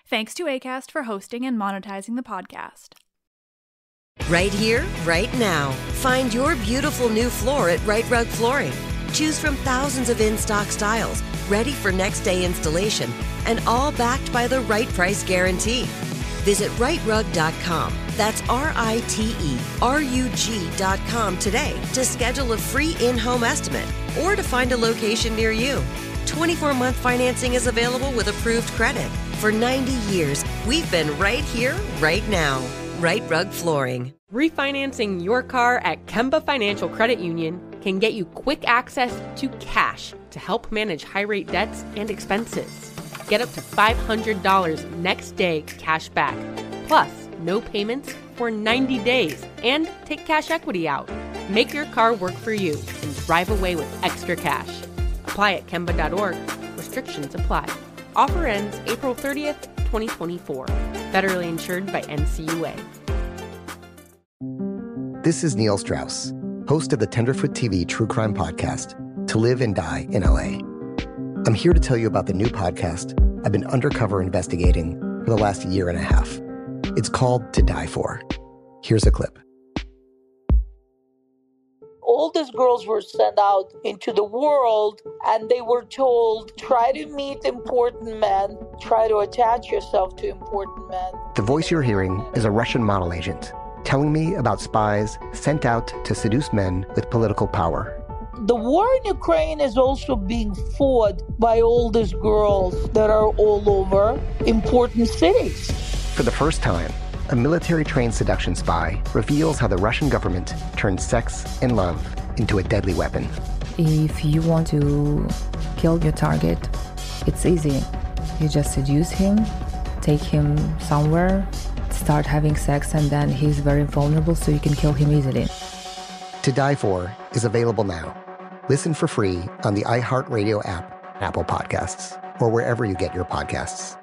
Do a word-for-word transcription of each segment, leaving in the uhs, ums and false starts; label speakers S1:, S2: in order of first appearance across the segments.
S1: Thanks to Acast for hosting and monetizing the podcast.
S2: Right here, right now. Find your beautiful new floor at Rite Rug Flooring. Choose from thousands of in-stock styles, ready for next day installation, and all backed by the right price guarantee. Visit rite rug dot com. That's R I T E R U G dot com today to schedule a free in-home estimate or to find a location near you. twenty-four month financing is available with approved credit. For ninety years, we've been right here, right now. Rite Rug Flooring.
S3: Refinancing your car at Kemba Financial Credit Union can get you quick access to cash to help manage high-rate debts and expenses. Get up to five hundred dollars next day cash back, plus no payments for ninety days, and take cash equity out. Make your car work for you and drive away with extra cash. Apply at Kemba dot org. Restrictions apply. Offer ends April thirtieth, twenty twenty-four. Federally insured by N C U A.
S4: This is Neil Strauss, host of the Tenderfoot T V true crime podcast, To Live and Die in L A. I'm here to tell you about the new podcast I've been undercover investigating for the last year and a half. It's called To Die For. Here's a clip.
S5: All these girls were sent out into the world and they were told, try to meet important men, try to attach yourself to important men.
S4: The voice you're hearing is a Russian model agent telling me about spies sent out to seduce men with political power.
S5: The war in Ukraine is also being fought by all these girls that are all over important cities.
S4: For the first time, a military-trained seduction spy reveals how the Russian government turned sex and love into a deadly weapon.
S6: If you want to kill your target, it's easy. You just seduce him, take him somewhere, start having sex, and then he's very vulnerable, so you can kill him easily.
S4: To Die For is available now. Listen for free on the iHeartRadio app, Apple Podcasts, or wherever you get your podcasts.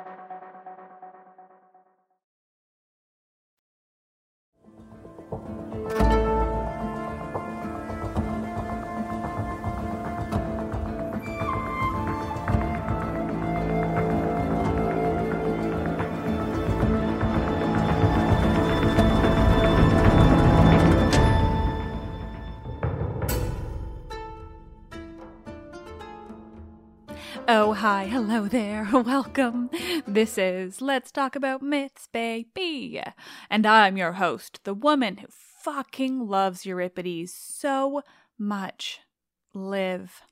S1: Oh, hi, hello there, welcome. This is Let's Talk About Myths, baby. And I'm your host, the woman who fucking loves Euripides so much. Liv.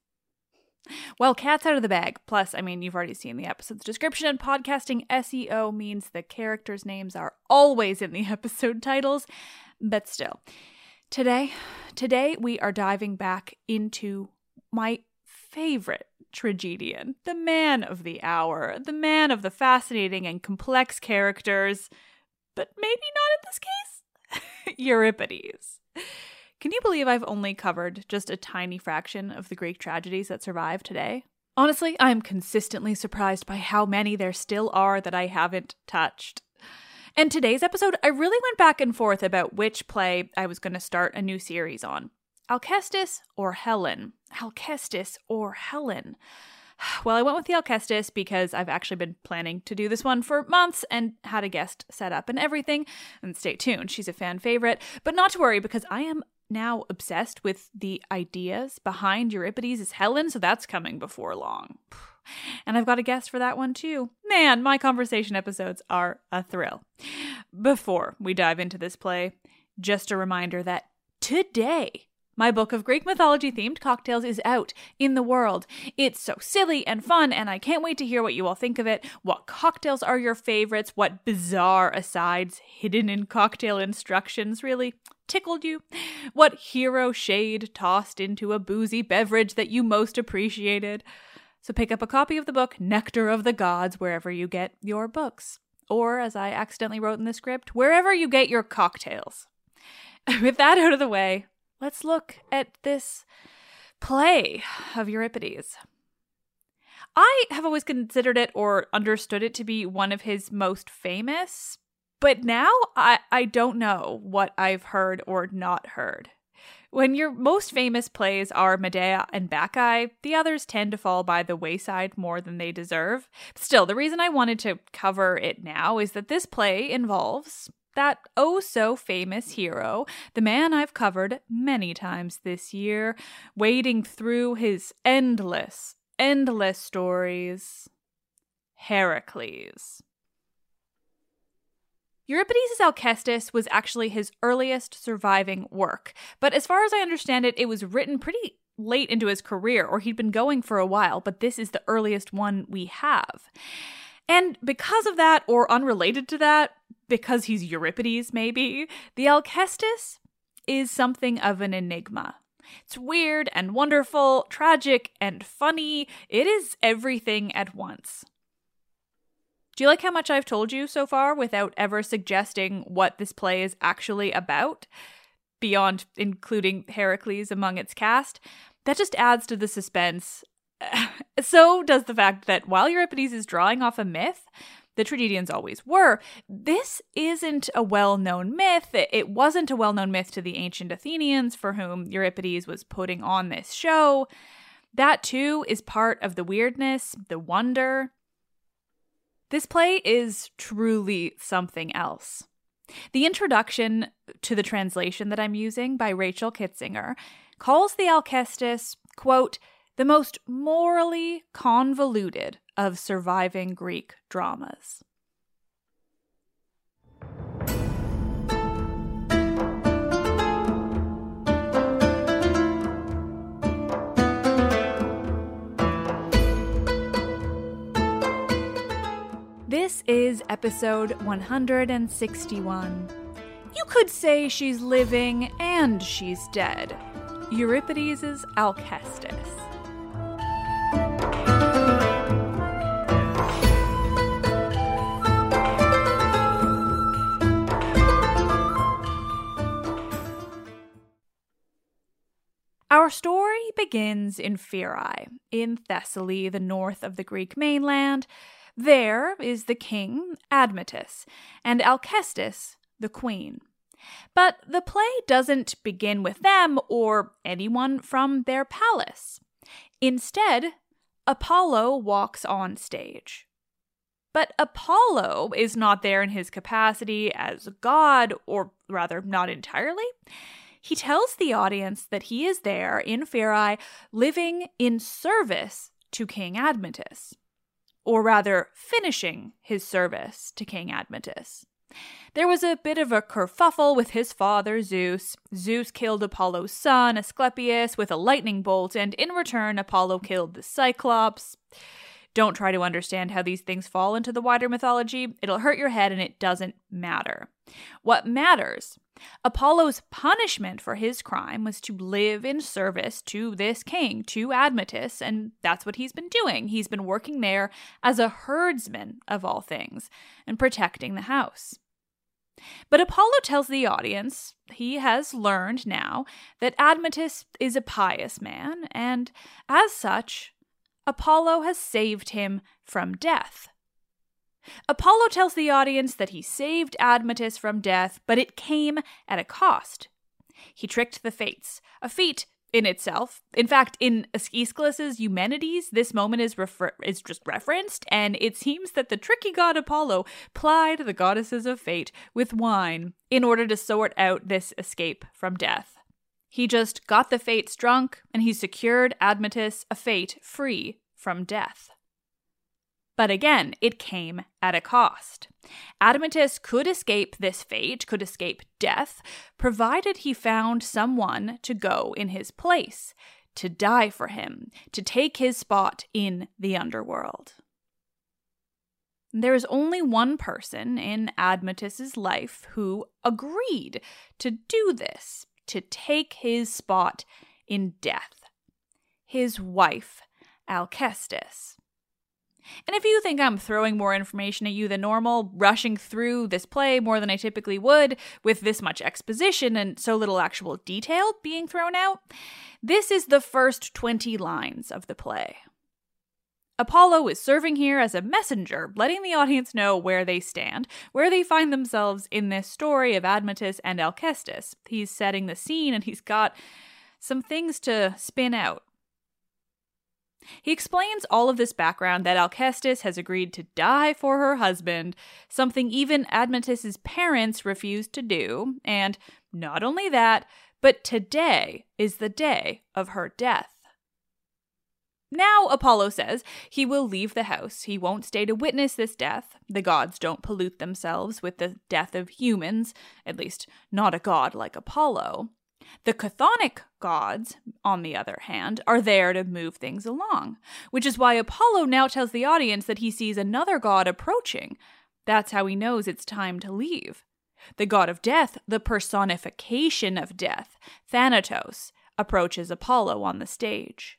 S1: Well, cat's out of the bag. Plus, I mean, you've already seen the episode's description, and podcasting S E O means the characters' names are always in the episode titles. But still, today, today we are diving back into my favorite tragedian, the man of the hour, the man of the fascinating and complex characters, but maybe not in this case, Euripides. Can you believe I've only covered just a tiny fraction of the Greek tragedies that survive today? Honestly, I'm consistently surprised by how many there still are that I haven't touched. And today's episode, I really went back and forth about which play I was going to start a new series on. Alcestis or Helen? Alcestis or Helen? Well, I went with the Alcestis because I've actually been planning to do this one for months and had a guest set up and everything. And stay tuned, she's a fan favorite. But not to worry, because I am now obsessed with the ideas behind Euripides' Helen, so that's coming before long. And I've got a guest for that one too. Man, my conversation episodes are a thrill. Before we dive into this play, just a reminder that today, my book of Greek mythology-themed cocktails is out in the world. It's so silly and fun, and I can't wait to hear what you all think of it. What cocktails are your favorites? What bizarre asides hidden in cocktail instructions really tickled you? What hero shade tossed into a boozy beverage that you most appreciated? So pick up a copy of the book Nectar of the Gods wherever you get your books. Or, as I accidentally wrote in the script, wherever you get your cocktails. With that out of the way, let's look at this play of Euripides. I have always considered it or understood it to be one of his most famous, but now I, I don't know what I've heard or not heard. When your most famous plays are Medea and Bacchae, the others tend to fall by the wayside more than they deserve. Still, the reason I wanted to cover it now is that this play involves that oh-so-famous hero, the man I've covered many times this year, wading through his endless, endless stories, Heracles. Euripides' Alcestis was actually his earliest surviving work, but as far as I understand it, it was written pretty late into his career, or he'd been going for a while, but this is the earliest one we have. And because of that, or unrelated to that, because he's Euripides maybe, the Alcestis is something of an enigma. It's weird and wonderful, tragic and funny. It is everything at once. Do you like how much I've told you so far without ever suggesting what this play is actually about, beyond including Heracles among its cast? That just adds to the suspense. So does the fact that while Euripides is drawing off a myth, the tragedians always were, this isn't a well-known myth. It wasn't a well-known myth to the ancient Athenians for whom Euripides was putting on this show. That too is part of the weirdness, the wonder. This play is truly something else. The introduction to the translation that I'm using by Rachel Kitzinger calls the Alcestis, quote, the most morally convoluted of surviving Greek dramas. This is episode one hundred sixty-one. You could say she's living and she's dead. Euripides' Alcestis. Our story begins in Pherai, in Thessaly, the north of the Greek mainland. There is the king, Admetus, and Alcestis, the queen. But the play doesn't begin with them or anyone from their palace. Instead, Apollo walks on stage. But Apollo is not there in his capacity as god, or rather, not entirely. He tells the audience that he is there in Pherai, living in service to King Admetus. Or rather, finishing his service to King Admetus. There was a bit of a kerfuffle with his father, Zeus. Zeus killed Apollo's son, Asclepius, with a lightning bolt, and in return, Apollo killed the Cyclops. Don't try to understand how these things fall into the wider mythology. It'll hurt your head, and it doesn't matter. What matters, Apollo's punishment for his crime was to live in service to this king, to Admetus, and that's what he's been doing. He's been working there as a herdsman, of all things, and protecting the house. But Apollo tells the audience he has learned now that Admetus is a pious man, and as such, Apollo has saved him from death. Apollo tells the audience that he saved Admetus from death, but it came at a cost. He tricked the fates, a feat in itself. In fact, in Aeschylus's Eumenides, this moment is refer- is just referenced, and it seems that the tricky god Apollo plied the goddesses of fate with wine in order to sort out this escape from death. He just got the fates drunk, and he secured Admetus a fate free from death. But again, it came at a cost. Admetus could escape this fate, could escape death, provided he found someone to go in his place, to die for him, to take his spot in the underworld. There is only one person in Admetus's life who agreed to do this, to take his spot in death. His wife, Alcestis. And if you think I'm throwing more information at you than normal, rushing through this play more than I typically would, with this much exposition and so little actual detail being thrown out, this is the first twenty lines of the play. Apollo is serving here as a messenger, letting the audience know where they stand, where they find themselves in this story of Admetus and Alcestis. He's setting the scene, and he's got some things to spin out. He explains all of this background that Alcestis has agreed to die for her husband, something even Admetus's parents refused to do, and not only that, but today is the day of her death. Now, Apollo says he will leave the house. He won't stay to witness this death. The gods don't pollute themselves with the death of humans, at least not a god like Apollo. The chthonic gods, on the other hand, are there to move things along, which is why Apollo now tells the audience that he sees another god approaching. That's how he knows it's time to leave. The god of death, the personification of death, Thanatos, approaches Apollo on the stage.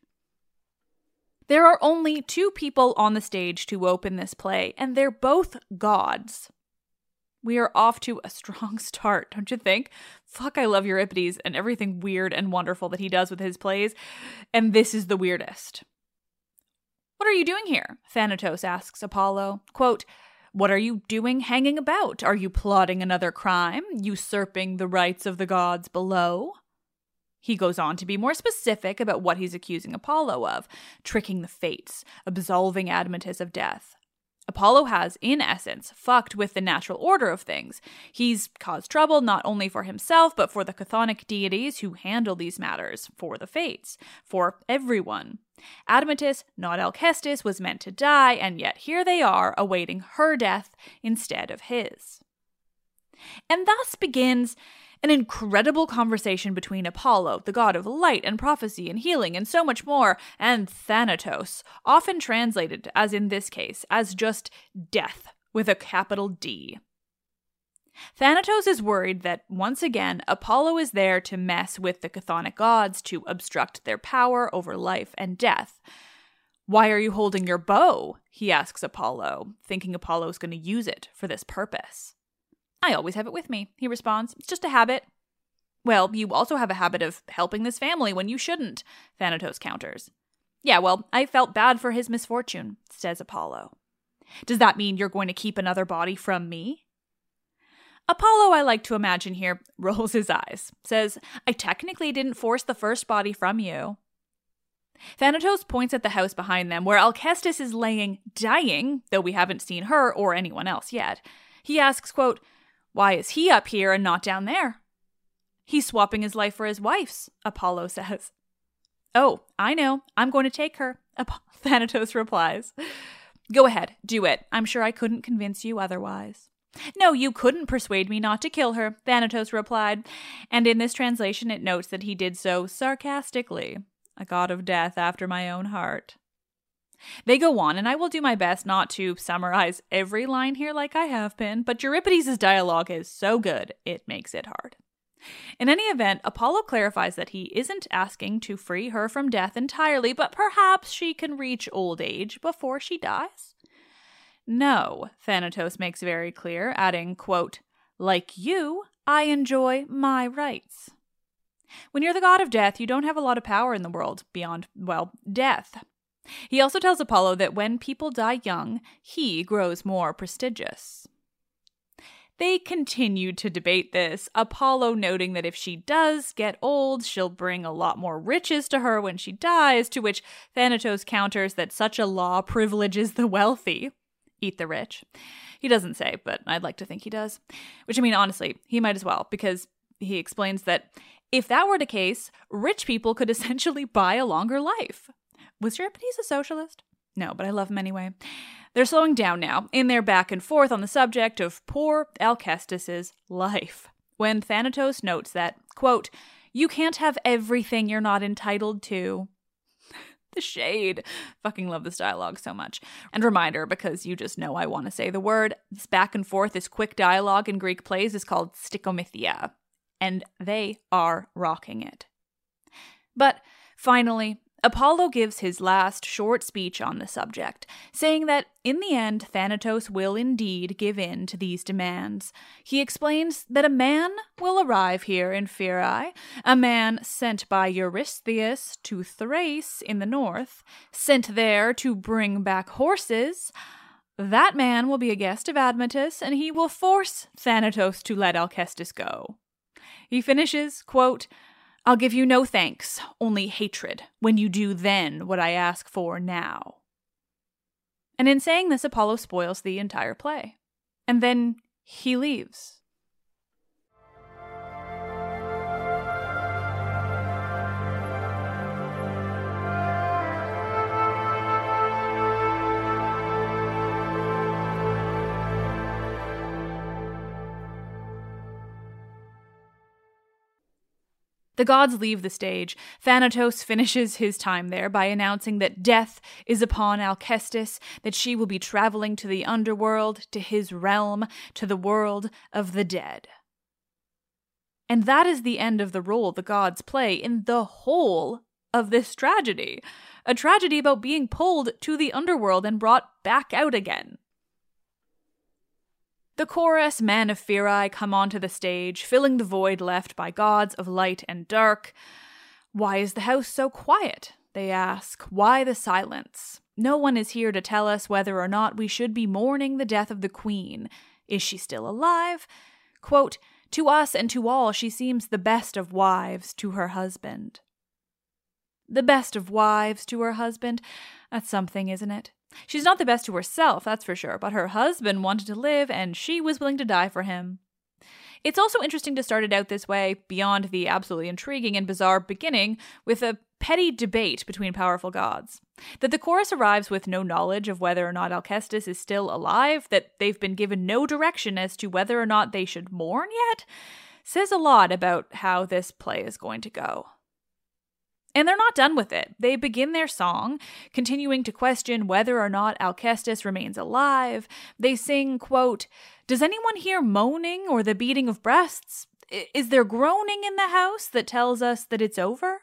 S1: There are only two people on the stage to open this play, and they're both gods. We are off to a strong start, don't you think? Fuck, I love Euripides and everything weird and wonderful that he does with his plays, and this is the weirdest. "What are you doing here?" Thanatos asks Apollo. Quote, "What are you doing hanging about? Are you plotting another crime, usurping the rights of the gods below?" He goes on to be more specific about what he's accusing Apollo of, tricking the fates, absolving Admetus of death. Apollo has, in essence, fucked with the natural order of things. He's caused trouble not only for himself, but for the chthonic deities who handle these matters, for the fates, for everyone. Admetus, not Alcestis, was meant to die, and yet here they are, awaiting her death instead of his. And thus begins an incredible conversation between Apollo, the god of light and prophecy and healing and so much more, and Thanatos, often translated, as in this case, as just death with a capital D. Thanatos is worried that, once again, Apollo is there to mess with the chthonic gods, to obstruct their power over life and death. "Why are you holding your bow?" he asks Apollo, thinking Apollo's going to use it for this purpose. "I always have it with me," he responds. "It's just a habit." "Well, you also have a habit of helping this family when you shouldn't," Thanatos counters. "Yeah, well, I felt bad for his misfortune," says Apollo. "Does that mean you're going to keep another body from me?" Apollo, I like to imagine here, rolls his eyes, says, "I technically didn't force the first body from you." Thanatos points at the house behind them, where Alcestis is laying dying, though we haven't seen her or anyone else yet. He asks, quote, "Why is he up here and not down there?" "He's swapping his life for his wife's," Apollo says. "Oh, I know. I'm going to take her," Ap- Thanatos replies. "Go ahead, do it. I'm sure I couldn't convince you otherwise." "No, you couldn't persuade me not to kill her," Thanatos replied, and in this translation it notes that he did so sarcastically. A god of death after my own heart. They go on, and I will do my best not to summarize every line here like I have been, but Euripides' dialogue is so good, it makes it hard. In any event, Apollo clarifies that he isn't asking to free her from death entirely, but perhaps she can reach old age before she dies? No, Thanatos makes very clear, adding, quote, "Like you, I enjoy my rights." When you're the god of death, you don't have a lot of power in the world beyond, well, death. He also tells Apollo that when people die young, he grows more prestigious. They continue to debate this, Apollo noting that if she does get old, she'll bring a lot more riches to her when she dies, to which Thanatos counters that such a law privileges the wealthy. Eat the rich. He doesn't say, but I'd like to think he does. Which, I mean, honestly, he might as well, because he explains that if that were the case, rich people could essentially buy a longer life. Was Euripides a socialist? No, but I love him anyway. They're slowing down now, in their back and forth on the subject of poor Alcestis' life, when Thanatos notes that, quote, "You can't have everything you're not entitled to." The shade. Fucking love this dialogue so much. And reminder, because you just know I want to say the word, this back and forth, this quick dialogue in Greek plays is called stichomythia, and they are rocking it. But finally, Apollo gives his last short speech on the subject, saying that in the end Thanatos will indeed give in to these demands. He explains that a man will arrive here in Pherai, a man sent by Eurystheus to Thrace in the north, sent there to bring back horses. That man will be a guest of Admetus, and he will force Thanatos to let Alcestis go. He finishes, quote, "I'll give you no thanks, only hatred, when you do then what I ask for now." And in saying this, Apollo spoils the entire play. And then he leaves. The gods leave the stage. Thanatos finishes his time there by announcing that death is upon Alcestis, that she will be traveling to the underworld, to his realm, to the world of the dead. And that is the end of the role the gods play in the whole of this tragedy. A tragedy about being pulled to the underworld and brought back out again. The chorus, Men of Pherai, come onto the stage, filling the void left by gods of light and dark. "Why is the house so quiet?" they ask. "Why the silence? No one is here to tell us whether or not we should be mourning the death of the queen. Is she still alive? Quote, to us and to all she seems the best of wives to her husband." The best of wives to her husband? That's something, isn't it? She's not the best to herself, that's for sure, but her husband wanted to live and she was willing to die for him. It's also interesting to start it out this way, beyond the absolutely intriguing and bizarre beginning, with a petty debate between powerful gods. That the chorus arrives with no knowledge of whether or not Alcestis is still alive, that they've been given no direction as to whether or not they should mourn yet, says a lot about how this play is going to go. And they're not done with it. They begin their song, continuing to question whether or not Alcestis remains alive. They sing, quote, "Does anyone hear moaning or the beating of breasts? Is there groaning in the house that tells us that it's over?"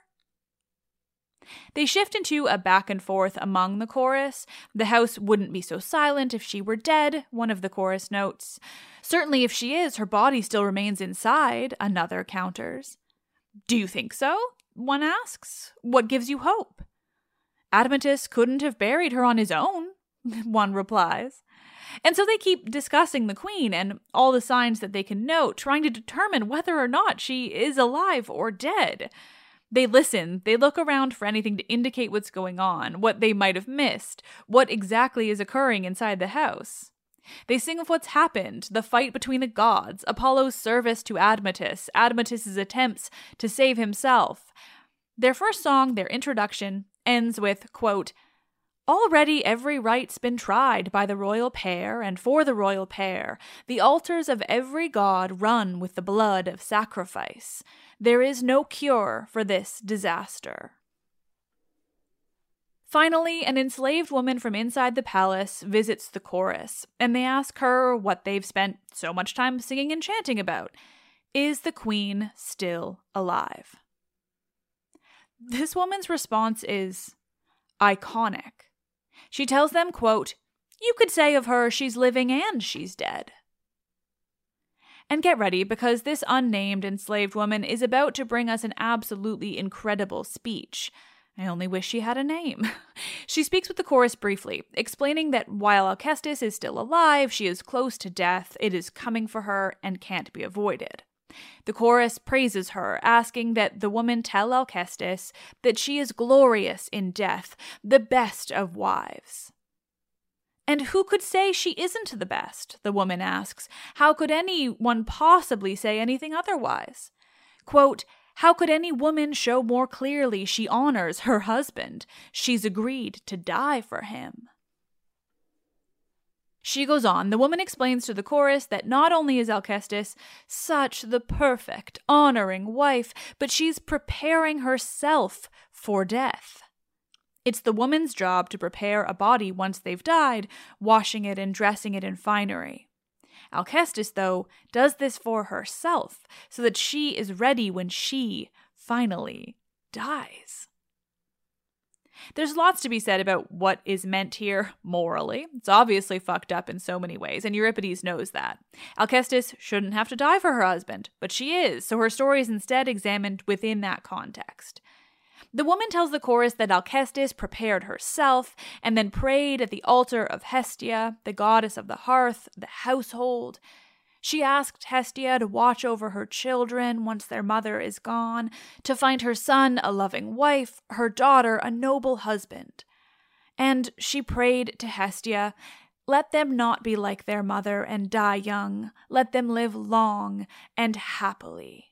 S1: They shift into a back and forth among the chorus. "The house wouldn't be so silent if she were dead," one of the chorus notes. "Certainly if she is, her body still remains inside," another counters. "Do you think so?" one asks. "What gives you hope?" "Admetus couldn't have buried her on his own," one replies. And so they keep discussing the queen and all the signs that they can note, trying to determine whether or not she is alive or dead. They listen, they look around for anything to indicate what's going on, what they might have missed, what exactly is occurring inside the house. They sing of what's happened, the fight between the gods, Apollo's service to Admetus, Admetus's attempts to save himself. Their first song, their introduction, ends with, quote, "Already every rite's been tried by the royal pair and for the royal pair. The altars of every god run with the blood of sacrifice. There is no cure for this disaster." Finally, an enslaved woman from inside the palace visits the chorus, and they ask her what they've spent so much time singing and chanting about. Is the queen still alive? This woman's response is iconic. She tells them, quote, "You could say of her she's living and she's dead." And get ready, because this unnamed enslaved woman is about to bring us an absolutely incredible speech. I only wish she had a name. She speaks with the chorus briefly, explaining that while Alcestis is still alive, she is close to death, it is coming for her, and can't be avoided. The chorus praises her, asking that the woman tell Alcestis that she is glorious in death, the best of wives. "And who could say she isn't the best?" the woman asks. "How could anyone possibly say anything otherwise?" Quote, "How could any woman show more clearly she honors her husband? She's agreed to die for him." She goes on. The woman explains to the chorus that not only is Alcestis such the perfect, honoring wife, but she's preparing herself for death. It's the woman's job to prepare a body once they've died, washing it and dressing it in finery. Alcestis, though, does this for herself, so that she is ready when she finally dies. There's lots to be said about what is meant here morally. It's obviously fucked up in so many ways, and Euripides knows that. Alcestis shouldn't have to die for her husband, but she is, so her story is instead examined within that context. The woman tells the chorus that Alcestis prepared herself and then prayed at the altar of Hestia, the goddess of the hearth, the household. She asked Hestia to watch over her children once their mother is gone, to find her son a loving wife, her daughter a noble husband. And she prayed to Hestia, "Let them not be like their mother and die young. Let them live long and happily."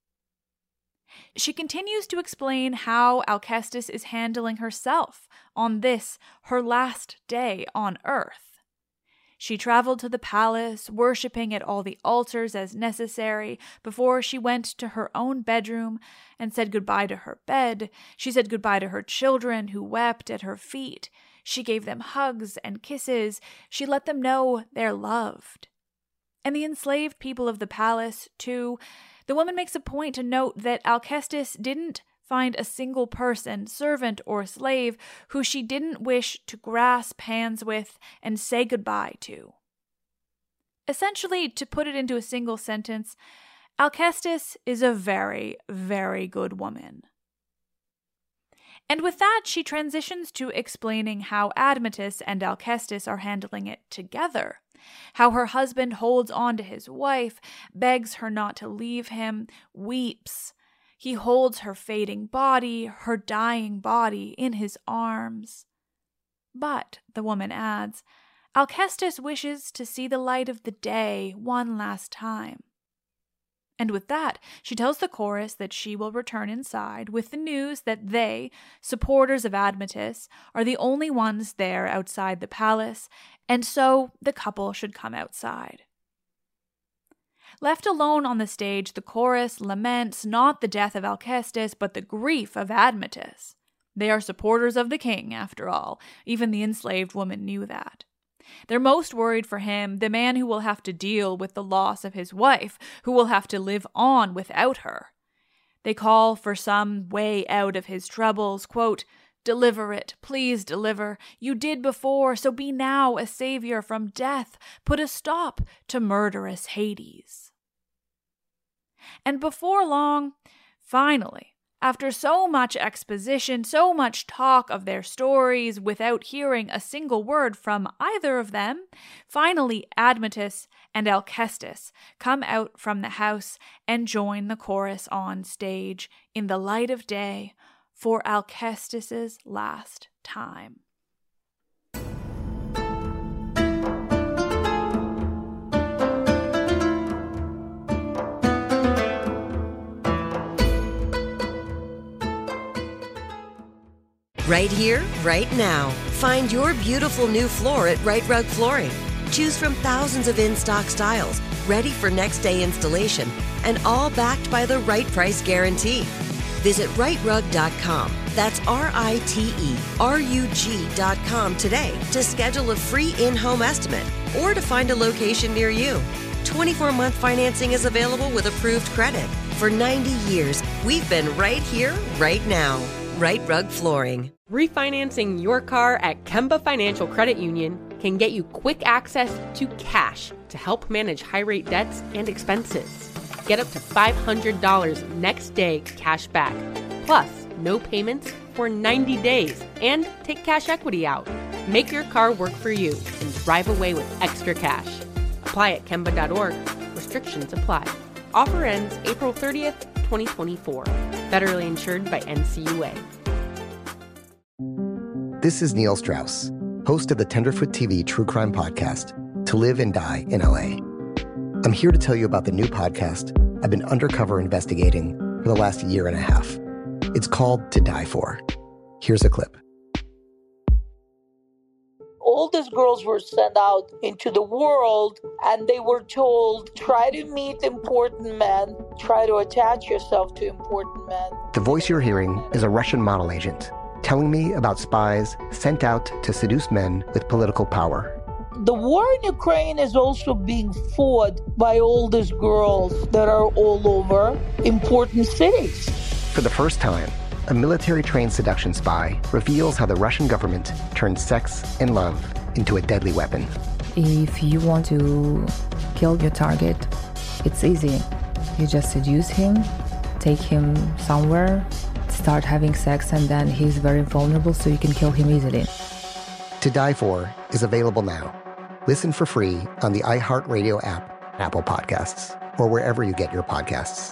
S1: She continues to explain how Alcestis is handling herself on this, her last day on earth. She traveled to the palace, worshipping at all the altars as necessary, before she went to her own bedroom and said goodbye to her bed. She said goodbye to her children who wept at her feet. She gave them hugs and kisses. She let them know they're loved. And the enslaved people of the palace, too. The woman makes a point to note that Alcestis didn't find a single person, servant or slave, who she didn't wish to grasp hands with and say goodbye to. Essentially, to put it into a single sentence, Alcestis is a very, very good woman. And with that, she transitions to explaining how Admetus and Alcestis are handling it together. How her husband holds on to his wife, begs her not to leave him, weeps. He holds her fading body, her dying body, in his arms. But, the woman adds, Alcestis wishes to see the light of the day one last time. And with that, she tells the chorus that she will return inside with the news that they, supporters of Admetus, are the only ones there outside the palace, and so the couple should come outside. Left alone on the stage, the chorus laments not the death of Alcestis, but the grief of Admetus. They are supporters of the king, after all. Even the enslaved woman knew that. They're most worried for him, the man who will have to deal with the loss of his wife, who will have to live on without her. They call for some way out of his troubles, quote, "Deliver it, please deliver. You did before, so be now a savior from death. Put a stop to murderous Hades." And before long, finally, after so much exposition, so much talk of their stories without hearing a single word from either of them, finally Admetus and Alcestis come out from the house and join the chorus on stage in the light of day for Alcestis's last time.
S2: Right here, right now. Find your beautiful new floor at Right Rug Flooring. Choose from thousands of in-stock styles, ready for next day installation, and all backed by the right price guarantee. Visit right rug dot com. That's R I T E R U G dot com today to schedule a free in-home estimate or to find a location near you. twenty-four month financing is available with approved credit. For ninety years, we've been right here, right now. Right Rug Flooring.
S3: Refinancing your car at Kemba Financial Credit Union can get you quick access to cash to help manage high-rate debts and expenses. Get up to five hundred dollars next day cash back, plus no payments for ninety days, and take cash equity out. Make your car work for you and drive away with extra cash. Apply at Kemba dot org. Restrictions apply. Offer ends April thirtieth, twenty twenty-four. Federally insured by N C U A.
S4: This is Neil Strauss, host of the Tenderfoot T V True Crime Podcast, To Live and Die in L A. I'm here to tell you about the new podcast I've been undercover investigating for the last year and a half. It's called To Die For. Here's a clip.
S5: All these girls were sent out into the world and they were told, try to meet important men, try to attach yourself to important men.
S4: The voice you're hearing is a Russian model agent telling me about spies sent out to seduce men with political power.
S5: The war in Ukraine is also being fought by all these girls that are all over important cities.
S4: For the first time, a military-trained seduction spy reveals how the Russian government turned sex and love into a deadly weapon.
S6: If you want to kill your target, it's easy. You just seduce him, take him somewhere, start having sex, and then he's very vulnerable, so you can kill him easily.
S4: To Die For is available now. Listen for free on the iHeartRadio app, Apple Podcasts, or wherever you get your podcasts.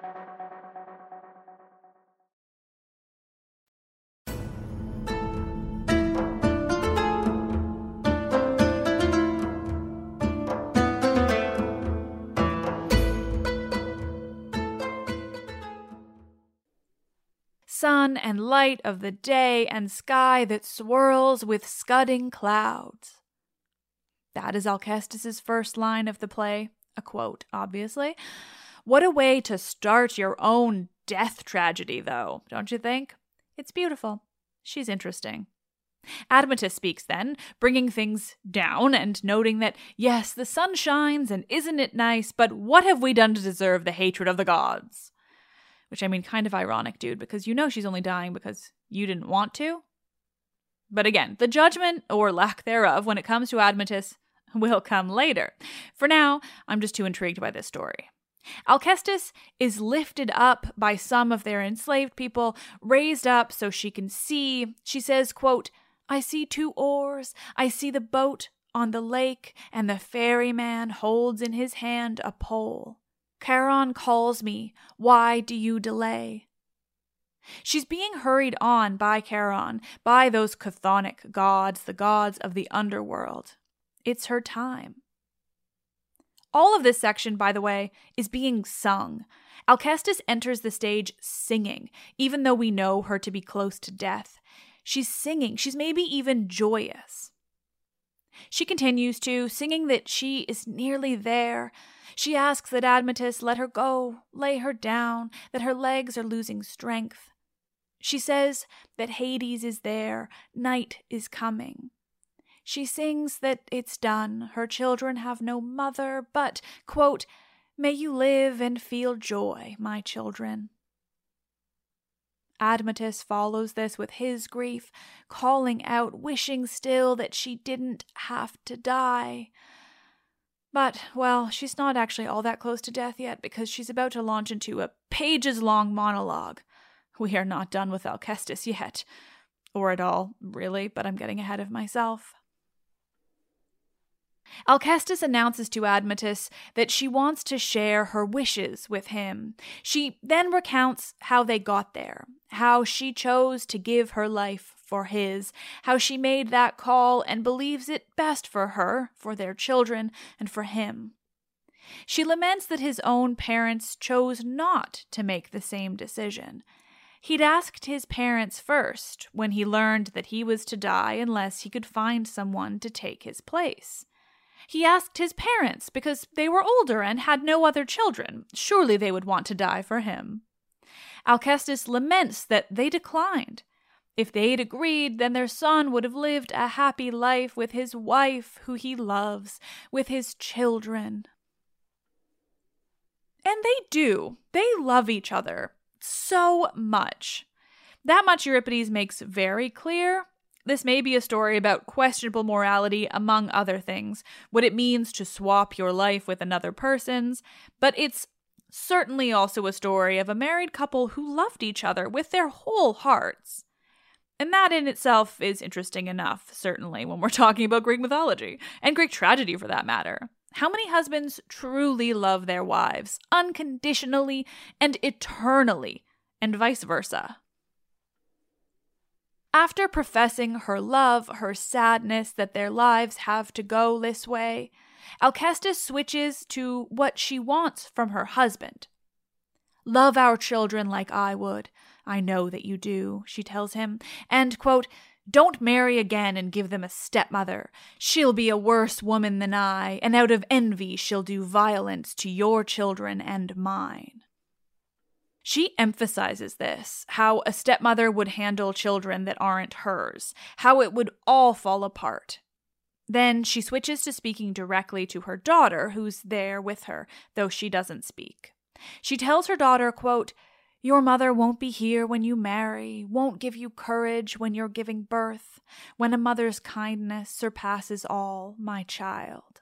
S1: Sun and light of the day and sky that swirls with scudding clouds. That is Alcestis's first line of the play, a quote, obviously. What a way to start your own death tragedy, though, don't you think? It's beautiful. She's interesting. Admetus speaks then, bringing things down and noting that, yes, the sun shines and isn't it nice, but what have we done to deserve the hatred of the gods? Which, I mean, kind of ironic, dude, because you know she's only dying because you didn't want to. But again, the judgment, or lack thereof, when it comes to Admetus will come later. For now, I'm just too intrigued by this story. Alcestis is lifted up by some of their enslaved people, raised up so she can see. She says, quote, I see two oars, I see the boat on the lake, and the ferryman holds in his hand a pole. Charon calls me, why do you delay? She's being hurried on by Charon, by those chthonic gods, the gods of the underworld. It's her time. All of this section, by the way, is being sung. Alcestis enters the stage singing, even though we know her to be close to death. She's singing, she's maybe even joyous. She continues to, singing that she is nearly there. She asks that Admetus let her go, lay her down, that her legs are losing strength. She says that Hades is there, night is coming. She sings that it's done, her children have no mother, but, quote, may you live and feel joy, my children. Admetus follows this with his grief, calling out, wishing still that she didn't have to die. But, well, she's not actually all that close to death yet because she's about to launch into a pages-long monologue. We are not done with Alcestis yet. Or at all, really, but I'm getting ahead of myself. Alcestis announces to Admetus that she wants to share her wishes with him. She then recounts how they got there, how she chose to give her life for his, how she made that call and believes it best for her, for their children, and for him. She laments that his own parents chose not to make the same decision. He'd asked his parents first when he learned that he was to die unless he could find someone to take his place. He asked his parents because they were older and had no other children. Surely they would want to die for him. Alcestis laments that they declined. If they'd agreed, then their son would have lived a happy life with his wife, who he loves, with his children. And they do. They love each other so much. That much Euripides makes very clear. This may be a story about questionable morality, among other things, what it means to swap your life with another person's, but it's certainly also a story of a married couple who loved each other with their whole hearts. And that in itself is interesting enough, certainly, when we're talking about Greek mythology, and Greek tragedy for that matter. How many husbands truly love their wives, unconditionally and eternally, and vice versa? After professing her love, her sadness that their lives have to go this way, Alcestis switches to what she wants from her husband. Love our children like I would. I know that you do, she tells him, and, quote, don't marry again and give them a stepmother. She'll be a worse woman than I, and out of envy she'll do violence to your children and mine. She emphasizes this, how a stepmother would handle children that aren't hers, how it would all fall apart. Then she switches to speaking directly to her daughter, who's there with her, though she doesn't speak. She tells her daughter, quote, Your mother won't be here when you marry, won't give you courage when you're giving birth, when a mother's kindness surpasses all, my child.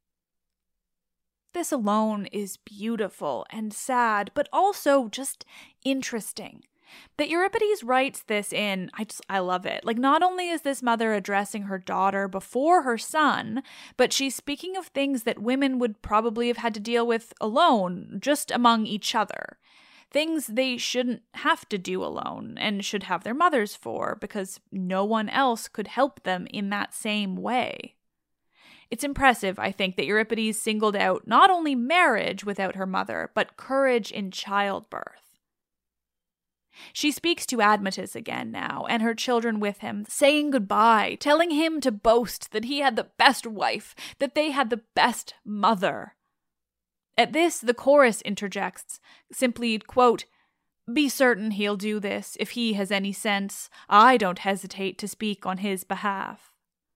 S1: This alone is beautiful and sad, but also just interesting. That Euripides writes this in, I just, I love it. Like, not only is this mother addressing her daughter before her son, but she's speaking of things that women would probably have had to deal with alone, just among each other. Things they shouldn't have to do alone and should have their mothers for, because no one else could help them in that same way. It's impressive, I think, that Euripides singled out not only marriage without her mother, but courage in childbirth. She speaks to Admetus again now, and her children with him, saying goodbye, telling him to boast that he had the best wife, that they had the best mother. At this, the chorus interjects, simply, quote, "Be certain he'll do this, if he has any sense. I don't hesitate to speak on his behalf."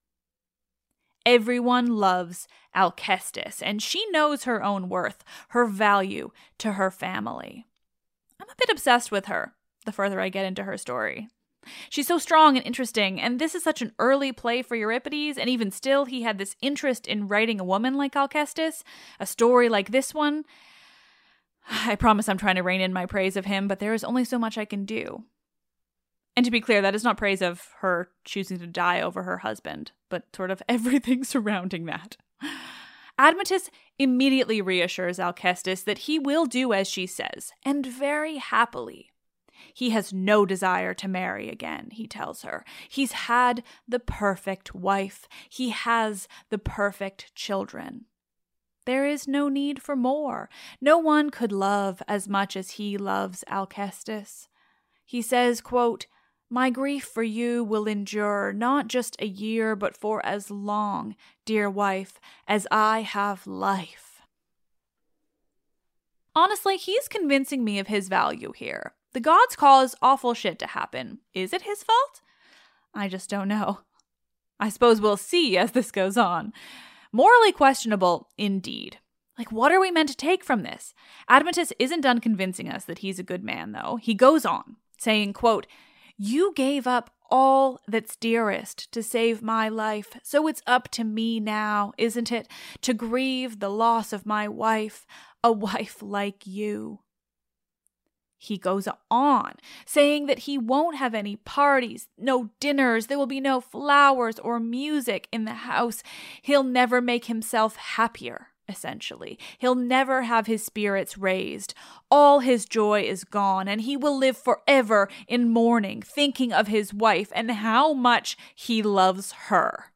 S1: Everyone loves Alcestis, and she knows her own worth, her value to her family. I'm a bit obsessed with her the further I get into her story. She's so strong and interesting, and this is such an early play for Euripides, and even still, he had this interest in writing a woman like Alcestis, a story like this one. I promise I'm trying to rein in my praise of him, but there is only so much I can do. And to be clear, that is not praise of her choosing to die over her husband, but sort of everything surrounding that. Admetus immediately reassures Alcestis that he will do as she says, and very happily. He has no desire to marry again, he tells her. He's had the perfect wife. He has the perfect children. There is no need for more. No one could love as much as he loves Alcestis. He says, quote, "My grief for you will endure not just a year, but for as long, dear wife, as I have life." Honestly, he's convincing me of his value here. The gods cause awful shit to happen. Is it his fault? I just don't know. I suppose we'll see as this goes on. Morally questionable, indeed. Like, what are we meant to take from this? Admetus isn't done convincing us that he's a good man, though. He goes on, saying, quote, "You gave up all that's dearest to save my life, so it's up to me now, isn't it, to grieve the loss of my wife, a wife like you." He goes on, saying that he won't have any parties, no dinners, there will be no flowers or music in the house. He'll never make himself happier, essentially. He'll never have his spirits raised. All his joy is gone, and he will live forever in mourning, thinking of his wife and how much he loves her.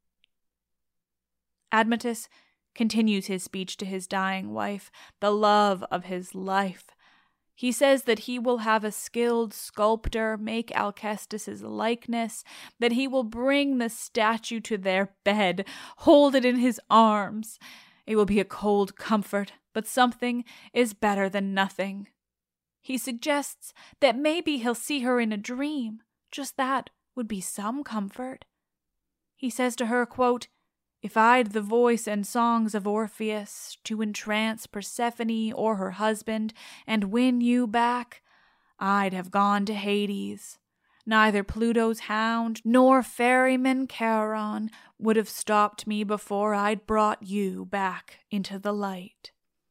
S1: Admetus continues his speech to his dying wife, the love of his life. He says that he will have a skilled sculptor make Alcestis' likeness, that he will bring the statue to their bed, hold it in his arms. It will be a cold comfort, but something is better than nothing. He suggests that maybe he'll see her in a dream. Just that would be some comfort. He says to her, quote, "If I'd the voice and songs of Orpheus to entrance Persephone or her husband and win you back, I'd have gone to Hades. Neither Pluto's hound nor ferryman Charon would have stopped me before I'd brought you back into the light."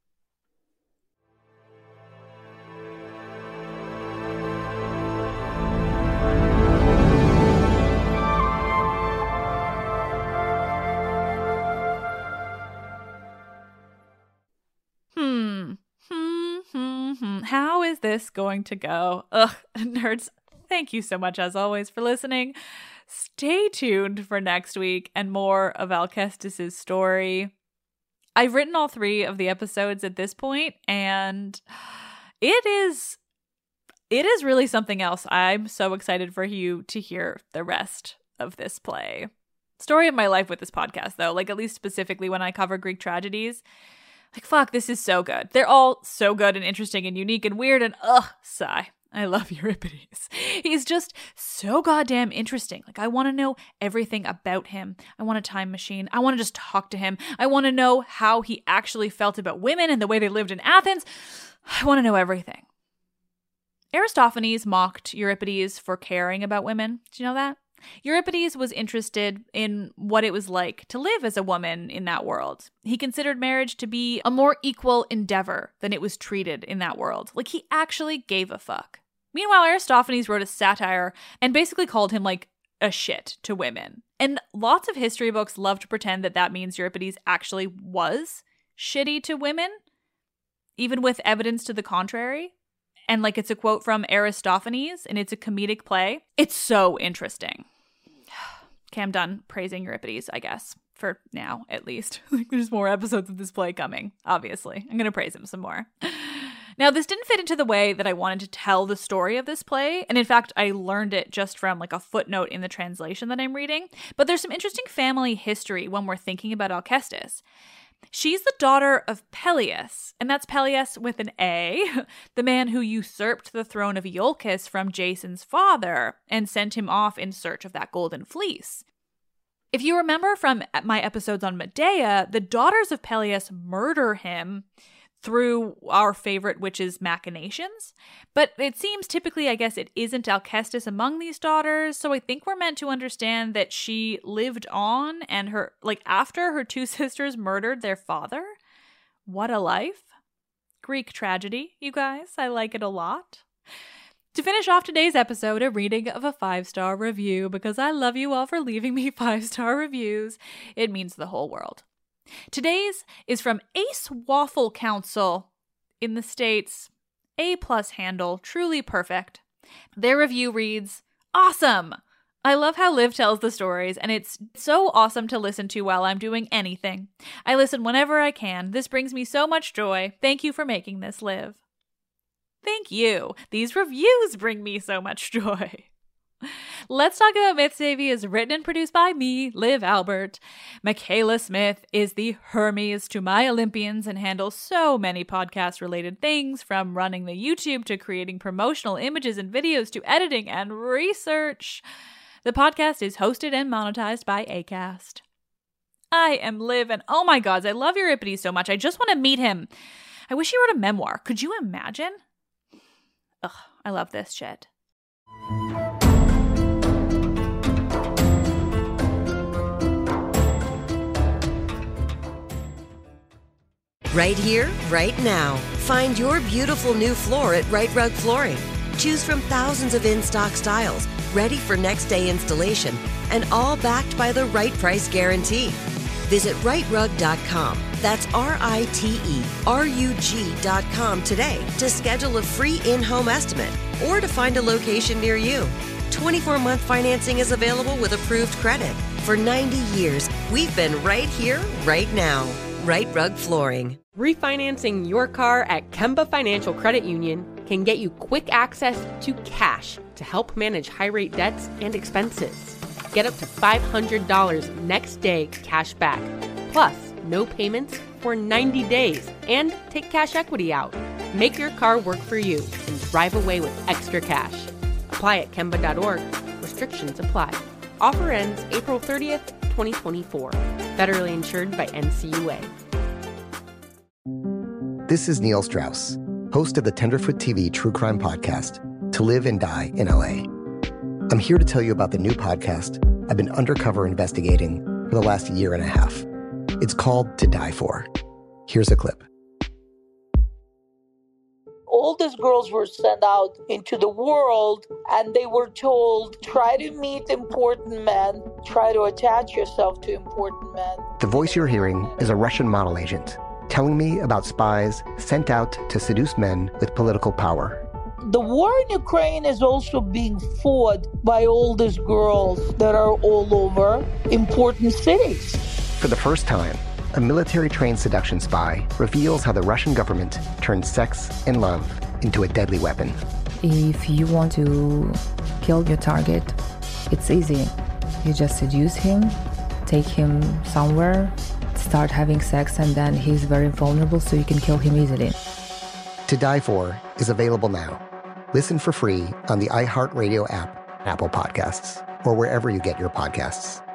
S1: Hmm. Hmm. Hmm. Hmm. How is this going to go? Ugh, nerds, thank you so much as always for listening. Stay tuned for next week and more of Alcestis' story. I've written all three of the episodes at this point, and it is it is really something else. I'm so excited for you to hear the rest of this play. Story of my life with this podcast, though, like at least specifically when I cover Greek tragedies. Like, fuck, this is so good. They're all so good and interesting and unique and weird and ugh, sigh. I love Euripides. He's just so goddamn interesting. Like, I want to know everything about him. I want a time machine. I want to just talk to him. I want to know how he actually felt about women and the way they lived in Athens. I want to know everything. Aristophanes mocked Euripides for caring about women. Did you know that? Euripides was interested in what it was like to live as a woman in that world. He considered marriage to be a more equal endeavor than it was treated in that world. Like, he actually gave a fuck. Meanwhile, Aristophanes wrote a satire and basically called him like a shit to women. And lots of history books love to pretend that that means Euripides actually was shitty to women, even with evidence to the contrary. And like, it's a quote from Aristophanes and it's a comedic play. It's so interesting. Okay, I'm done praising Euripides, I guess, for now, at least. There's more episodes of this play coming, obviously. I'm going to praise him some more. Now, this didn't fit into the way that I wanted to tell the story of this play. And in fact, I learned it just from like a footnote in the translation that I'm reading. But there's some interesting family history when we're thinking about Alcestis. She's the daughter of Peleus, and that's Peleus with an A, the man who usurped the throne of Iolcus from Jason's father and sent him off in search of that golden fleece. If you remember from my episodes on Medea, the daughters of Peleus murder him through our favorite witch's machinations. But it seems typically, I guess, it isn't Alcestis among these daughters, so I think we're meant to understand that she lived on and her, like, after her two sisters murdered their father. What a life. Greek tragedy, you guys. I like it a lot. To finish off today's episode, a reading of a five-star review, because I love you all for leaving me five-star reviews. It means the whole world. Today's is from Ace Waffle Council in the States. A-plus handle, truly perfect. Their review reads, "Awesome! I love how Liv tells the stories, and it's so awesome to listen to while I'm doing anything. I listen whenever I can. This brings me so much joy. Thank you for making this, Liv." Thank you. These reviews bring me so much joy. Let's Talk About Myths Baby is written and produced by me, Liv Albert. Michaela Smith is the Hermes to my Olympians and handles so many podcast-related things, from running the YouTube to creating promotional images and videos to editing and research. The podcast is hosted and monetized by Acast. I am Liv, and oh my gods, I love Euripides so much. I just want to meet him. I wish he wrote a memoir. Could you imagine? Ugh, I love this shit.
S2: Right here, right now. Find your beautiful new floor at Right Rug Flooring. Choose from thousands of in-stock styles, ready for next day installation, and all backed by the right price guarantee. Visit right rug dot com. That's R I T E R U G dot com today to schedule a free in-home estimate or to find a location near you. twenty-four month financing is available with approved credit. For ninety years, we've been right here, right now. Right Rug Flooring.
S3: Refinancing your car at Kemba Financial Credit Union can get you quick access to cash to help manage high-rate debts and expenses. Get up to five hundred dollars next day cash back, plus no payments for ninety days, and take cash equity out. Make your car work for you and drive away with extra cash. Apply at Kemba dot org. Restrictions apply. Offer ends April thirtieth, twenty twenty-four. Federally insured by N C U A.
S4: This is Neil Strauss, host of the Tenderfoot T V True Crime Podcast, To Live and Die in L A. I'm here to tell you about the new podcast I've been undercover investigating for the last year and a half. It's called To Die For. Here's a clip.
S5: All these girls were sent out into the world and they were told, try to meet important men, try to attach yourself to important men.
S4: The voice you're hearing is a Russian model agent telling me about spies sent out to seduce men with political power.
S5: The war in Ukraine is also being fought by all these girls that are all over important cities.
S4: For the first time, a military-trained seduction spy reveals how the Russian government turned sex and love into a deadly weapon.
S6: If you want to kill your target, it's easy. You just seduce him, take him somewhere, start having sex, and then he's very vulnerable, so you can kill him easily.
S4: To Die For is available now. Listen for free on the iHeartRadio app, Apple Podcasts, or wherever you get your podcasts.